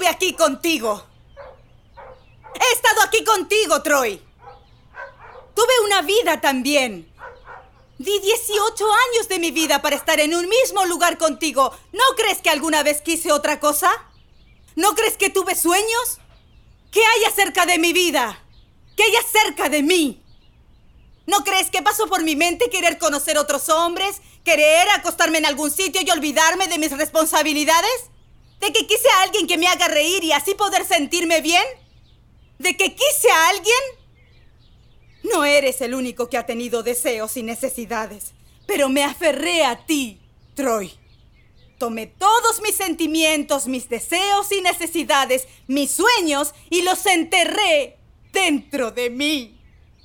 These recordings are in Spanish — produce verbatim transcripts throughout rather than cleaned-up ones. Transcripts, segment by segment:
estuve aquí contigo. He estado aquí contigo, Troy. Tuve una vida también. Di dieciocho años de mi vida para estar en un mismo lugar contigo. ¿No crees que alguna vez quise otra cosa? ¿No crees que tuve sueños? ¿Qué hay acerca de mi vida? ¿Qué hay acerca de mí? ¿No crees que pasó por mi mente querer conocer otros hombres? ¿Querer acostarme en algún sitio y olvidarme de mis responsabilidades? ¿De que quise a alguien que me haga reír y así poder sentirme bien? ¿De que quise a alguien? No eres el único que ha tenido deseos y necesidades, pero me aferré a ti, Troy. Tomé todos mis sentimientos, mis deseos y necesidades, mis sueños, y los enterré dentro de mí.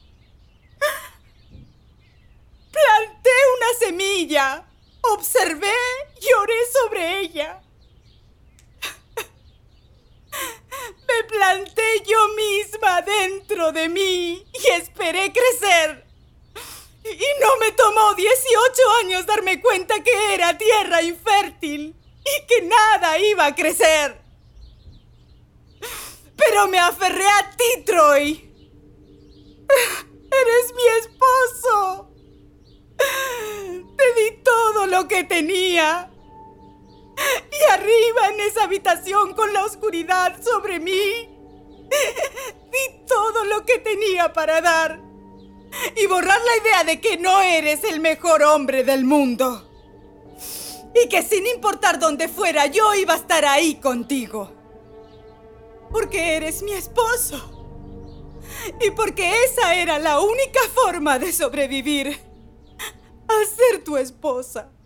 Planté una semilla, observé y oré sobre ella. Me planté yo misma dentro de mí y esperé crecer. Y no me tomó dieciocho años darme cuenta que era tierra infértil y que nada iba a crecer. Pero me aferré a ti, Troy. Eres mi esposo. Te di todo lo que tenía. Y arriba en esa habitación con la oscuridad sobre mí, di todo lo que tenía para dar y borrar la idea de que no eres el mejor hombre del mundo. Y que sin importar dónde fuera, yo iba a estar ahí contigo. Porque eres mi esposo. Y porque esa era la única forma de sobrevivir. A ser tu esposa.